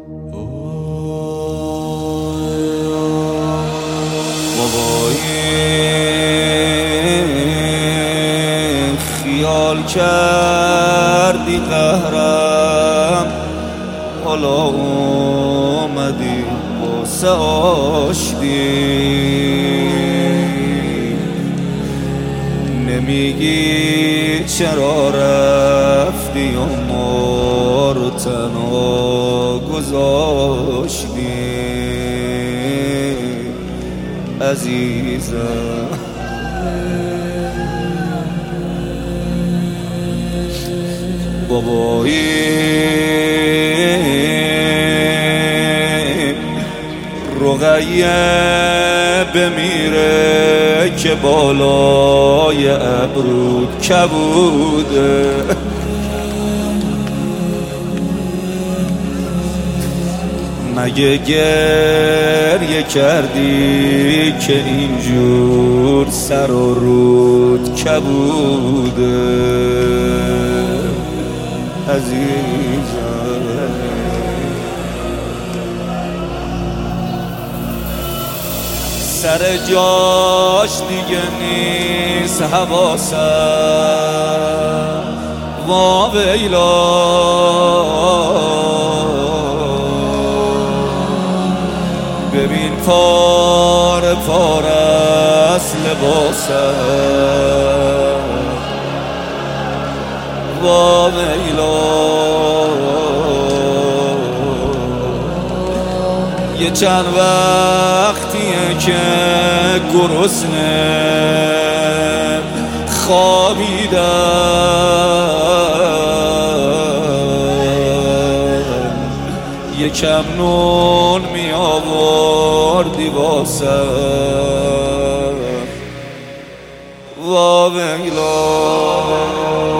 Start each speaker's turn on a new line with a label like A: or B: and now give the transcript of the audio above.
A: خیال کردی قهرم، حالا اومدی واسه آشتی. نمیگی چرا رفتی و ما رو تنها گذاشتی عزیزم. بابایی رقیه بمیره که بالای ابرود کبوده. مگه گریه کردی که اینجور سر و رود کبوده عزیزم. سر جاش دیگه نیست حواسم، واویلا ببین پاره پاره است لباسم، واویلا یه چند وقتیه که گرسنه خوابیدم، یکم نون می آوردی واسم، واویلا.